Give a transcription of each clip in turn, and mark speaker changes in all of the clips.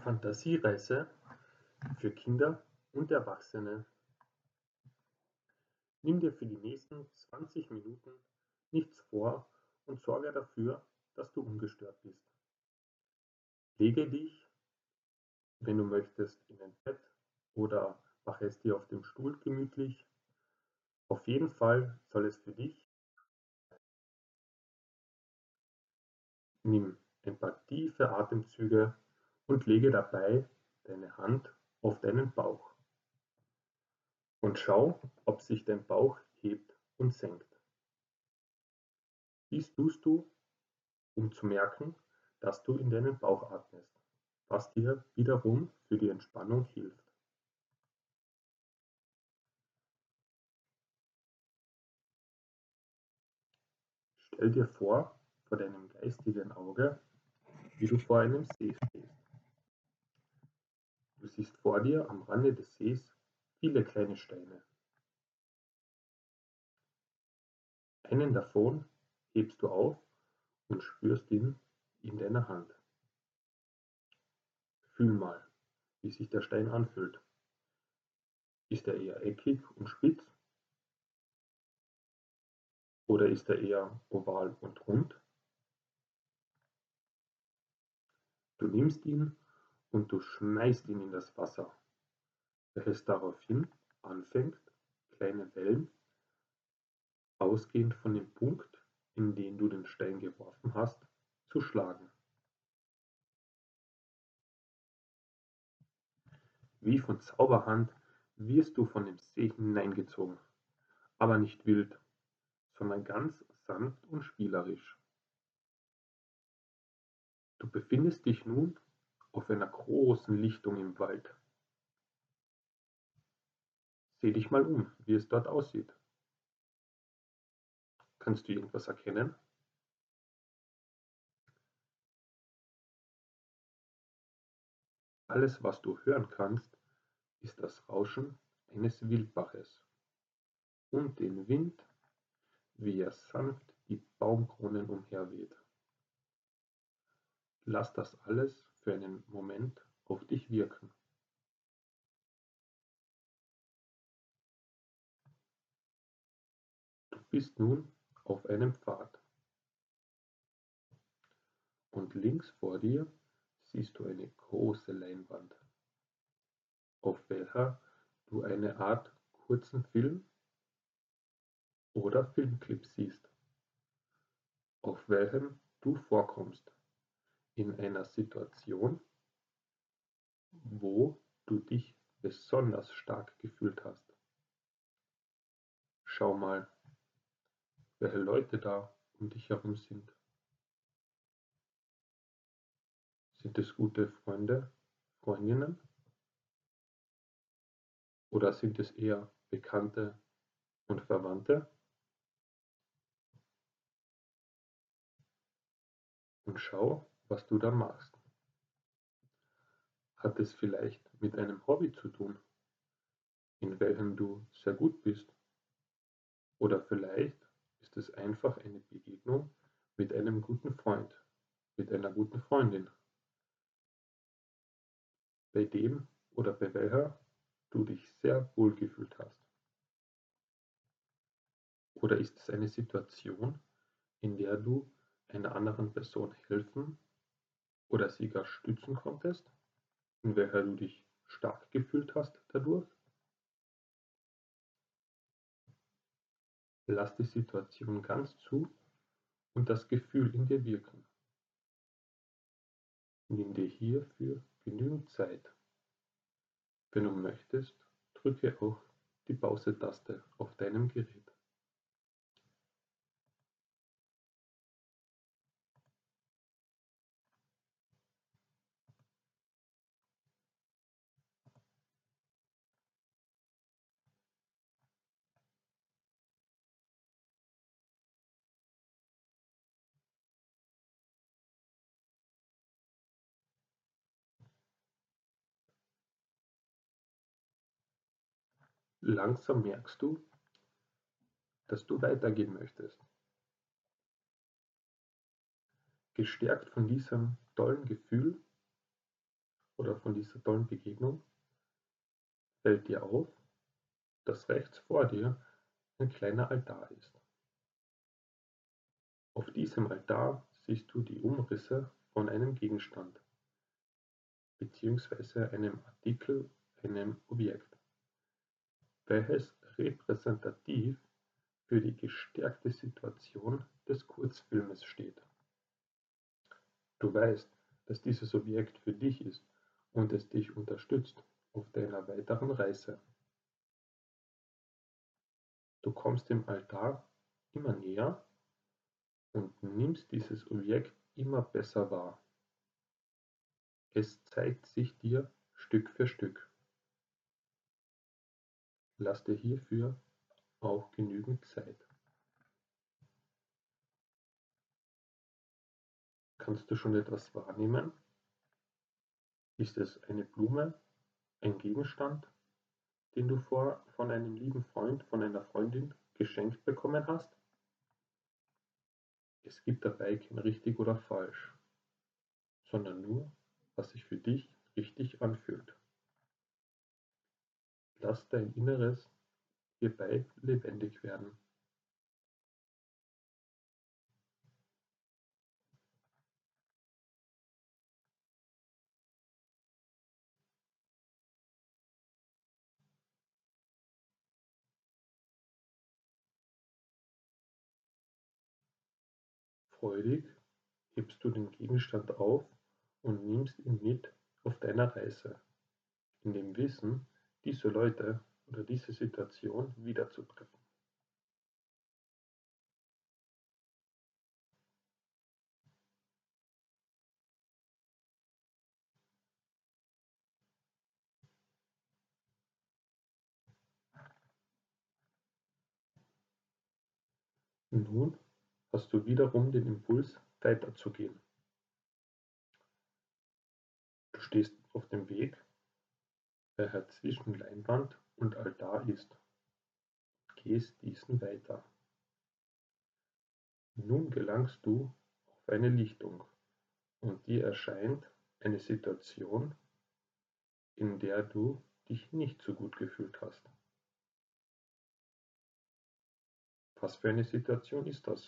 Speaker 1: Fantasiereise für Kinder und Erwachsene. Nimm dir für die nächsten 20 Minuten nichts vor und sorge dafür, dass du ungestört bist. Lege dich, wenn du möchtest, in ein Bett oder mach es dir auf dem Stuhl gemütlich. Auf jeden Fall soll es für dich. Nimm ein paar tiefe Atemzüge und lege dabei deine Hand auf deinen Bauch und schau, ob sich dein Bauch hebt und senkt. Dies tust du, um zu merken, dass du in deinen Bauch atmest, was dir wiederum für die Entspannung hilft. Stell dir vor deinem geistigen Auge, wie du vor einem See stehst. Du siehst vor dir am Rande des Sees viele kleine Steine. Einen davon hebst du auf und spürst ihn in deiner Hand. Fühl mal, wie sich der Stein anfühlt. Ist er eher eckig und spitz oder ist er eher oval und rund? Du nimmst ihn und du schmeißt ihn in das Wasser, welches daraufhin anfängt, kleine Wellen, ausgehend von dem Punkt, in den du den Stein geworfen hast, zu schlagen. Wie von Zauberhand wirst du von dem See hineingezogen, aber nicht wild, sondern ganz sanft und spielerisch. Du befindest dich nun auf einer großen Lichtung im Wald. Seh dich mal um, wie es dort aussieht. Kannst du irgendwas erkennen? Alles, was du hören kannst, ist das Rauschen eines Wildbaches und den Wind, wie er sanft die Baumkronen umherweht. Lass das alles für einen Moment auf dich wirken. Du bist nun auf einem Pfad und links vor dir siehst du eine große Leinwand, auf welcher du eine Art kurzen Film oder Filmclip siehst, auf welchem du vorkommst in einer Situation, wo du dich besonders stark gefühlt hast. Schau mal, welche Leute da um dich herum sind. Sind es gute Freunde, Freundinnen oder sind es eher Bekannte und Verwandte? Und schau, was du da machst. Hat es vielleicht mit einem Hobby zu tun, in welchem du sehr gut bist? Oder vielleicht ist es einfach eine Begegnung mit einem guten Freund, mit einer guten Freundin, bei dem oder bei welcher du dich sehr wohl gefühlt hast. Oder ist es eine Situation, in der du einer anderen Person helfen oder sie gar stützen konntest, in welcher du dich stark gefühlt hast dadurch? Lass die Situation ganz zu und das Gefühl in dir wirken. Nimm dir hierfür genügend Zeit. Wenn du möchtest, drücke auch die Pause-Taste auf deinem Gerät. Langsam merkst du, dass du weitergehen möchtest. Gestärkt von diesem tollen Gefühl oder von dieser tollen Begegnung fällt dir auf, dass rechts vor dir ein kleiner Altar ist. Auf diesem Altar siehst du die Umrisse von einem Gegenstand bzw. einem Artikel, einem Objekt, welches repräsentativ für die gestärkte Situation des Kurzfilmes steht. Du weißt, dass dieses Objekt für dich ist und es dich unterstützt auf deiner weiteren Reise. Du kommst dem Altar immer näher und nimmst dieses Objekt immer besser wahr. Es zeigt sich dir Stück für Stück. Lass dir hierfür auch genügend Zeit. Kannst du schon etwas wahrnehmen? Ist es eine Blume, ein Gegenstand, den du von einem lieben Freund, von einer Freundin geschenkt bekommen hast? Es gibt dabei kein richtig oder falsch, sondern nur, was sich für dich richtig anfühlt. Lass dein Inneres hierbei lebendig werden. Freudig hebst du den Gegenstand auf und nimmst ihn mit auf deiner Reise, in dem Wissen, diese Leute oder diese Situation wiederzutreffen. Nun hast du wiederum den Impuls, weiterzugehen. Du stehst auf dem Weg, welcher zwischen Leinwand und Altar ist, gehst diesen weiter. Nun gelangst du auf eine Lichtung und dir erscheint eine Situation, in der du dich nicht so gut gefühlt hast. Was für eine Situation ist das?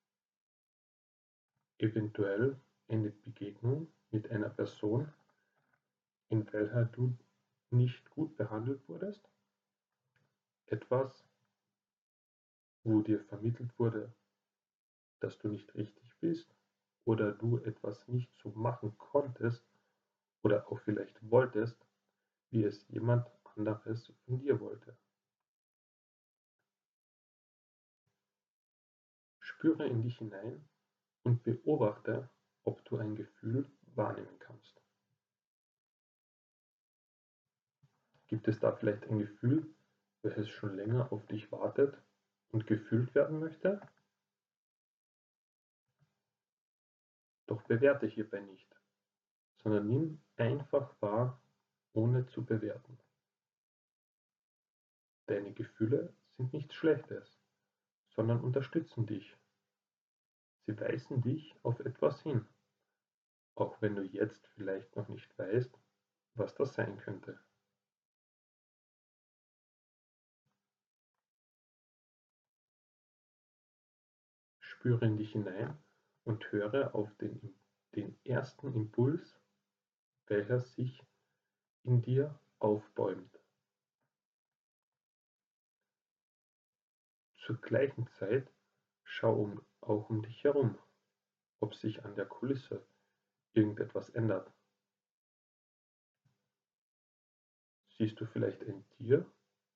Speaker 1: Eventuell eine Begegnung mit einer Person, in welcher du nicht gut behandelt wurdest? Etwas, wo dir vermittelt wurde, dass du nicht richtig bist oder du etwas nicht so machen konntest oder auch vielleicht wolltest, wie es jemand anderes von dir wollte. Spüre in dich hinein und beobachte, ob du ein Gefühl wahrnehmen kannst. Gibt es da vielleicht ein Gefühl, welches schon länger auf dich wartet und gefühlt werden möchte? Doch bewerte hierbei nicht, sondern nimm einfach wahr, ohne zu bewerten. Deine Gefühle sind nichts Schlechtes, sondern unterstützen dich. Sie weisen dich auf etwas hin, auch wenn du jetzt vielleicht noch nicht weißt, was das sein könnte. Spüre in dich hinein und höre auf den ersten Impuls, welcher sich in dir aufbäumt. Zur gleichen Zeit schau auch um dich herum, ob sich an der Kulisse irgendetwas ändert. Siehst du vielleicht ein Tier,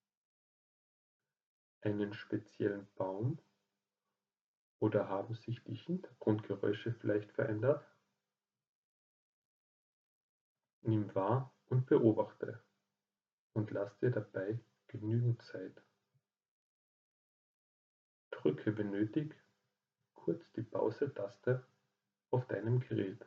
Speaker 1: einen speziellen Baum oder haben sich die Hintergrundgeräusche vielleicht verändert? Nimm wahr und beobachte und lass dir dabei genügend Zeit. Drücke, wenn nötig, kurz die Pause-Taste auf deinem Gerät.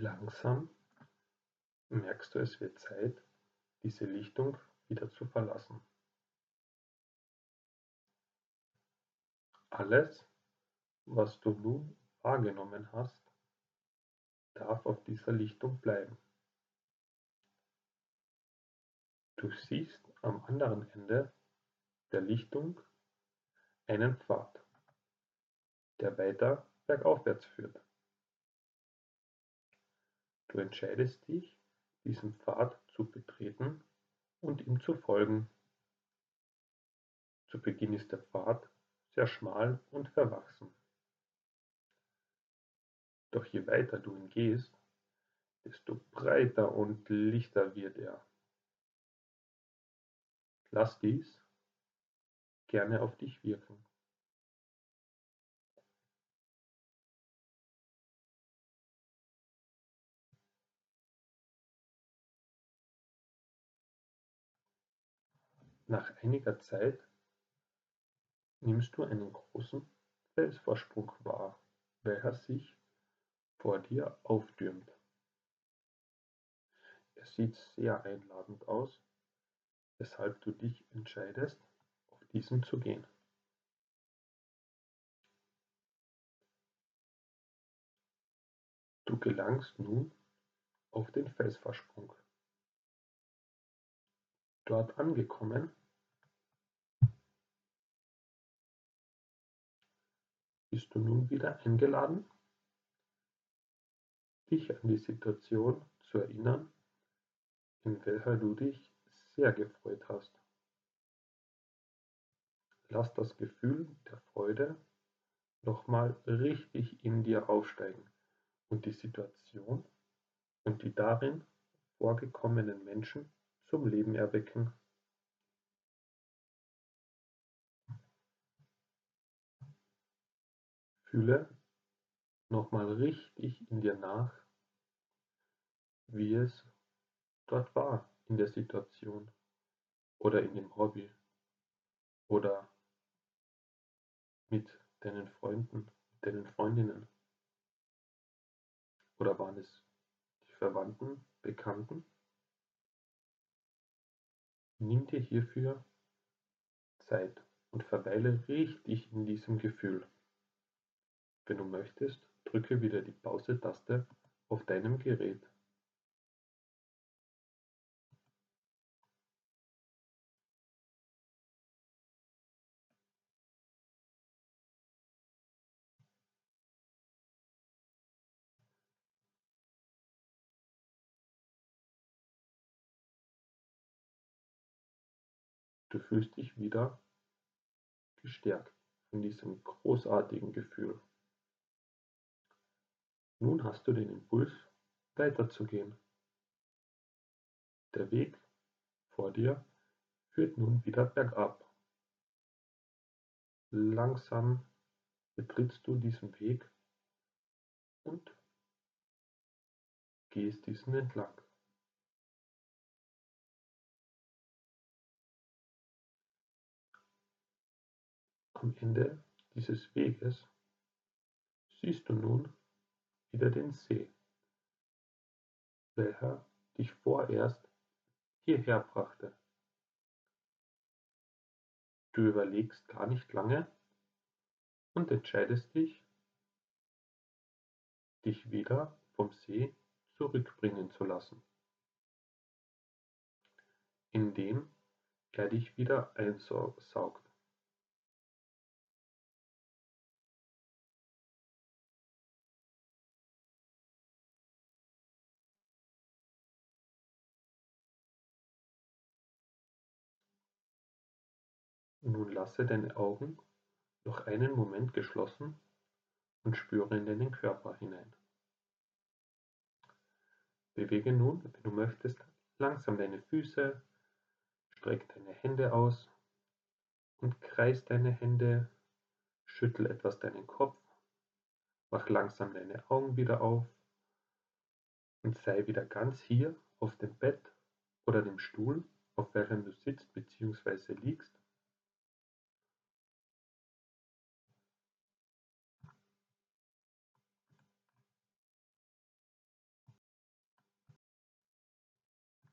Speaker 1: Langsam merkst du, es wird Zeit, diese Lichtung wieder zu verlassen. Alles, was du nun wahrgenommen hast, darf auf dieser Lichtung bleiben. Du siehst am anderen Ende der Lichtung einen Pfad, der weiter bergaufwärts führt. Du entscheidest dich, diesen Pfad zu betreten und ihm zu folgen. Zu Beginn ist der Pfad sehr schmal und verwachsen. Doch je weiter du ihn gehst, desto breiter und lichter wird er. Lass dies gerne auf dich wirken. Nach einiger Zeit nimmst du einen großen Felsvorsprung wahr, welcher sich vor dir auftürmt. Er sieht sehr einladend aus, weshalb du dich entscheidest, auf diesen zu gehen. Du gelangst nun auf den Felsvorsprung. Dort angekommen, bist du nun wieder eingeladen, dich an die Situation zu erinnern, in welcher du dich sehr gefreut hast. Lass das Gefühl der Freude nochmal richtig in dir aufsteigen und die Situation und die darin vorgekommenen Menschen zum Leben erwecken. Fühle nochmal richtig in dir nach, wie es dort war in der Situation oder in dem Hobby oder mit deinen Freunden, mit deinen Freundinnen oder waren es die Verwandten, Bekannten? Nimm dir hierfür Zeit und verweile richtig in diesem Gefühl. Wenn du möchtest, drücke wieder die Pause-Taste auf deinem Gerät. Du fühlst dich wieder gestärkt von diesem großartigen Gefühl. Nun hast du den Impuls, weiterzugehen. Der Weg vor dir führt nun wieder bergab. Langsam betrittst du diesen Weg und gehst diesen entlang. Am Ende dieses Weges siehst du nun wieder den See, welcher dich vorerst hierher brachte. Du überlegst gar nicht lange und entscheidest dich, dich wieder vom See zurückbringen zu lassen, indem er dich wieder einsaugt. Nun lasse deine Augen noch einen Moment geschlossen und spüre in deinen Körper hinein. Bewege nun, wenn du möchtest, langsam deine Füße, streck deine Hände aus und kreis deine Hände, schüttel etwas deinen Kopf, mach langsam deine Augen wieder auf und sei wieder ganz hier auf dem Bett oder dem Stuhl, auf welchem du sitzt bzw. liegst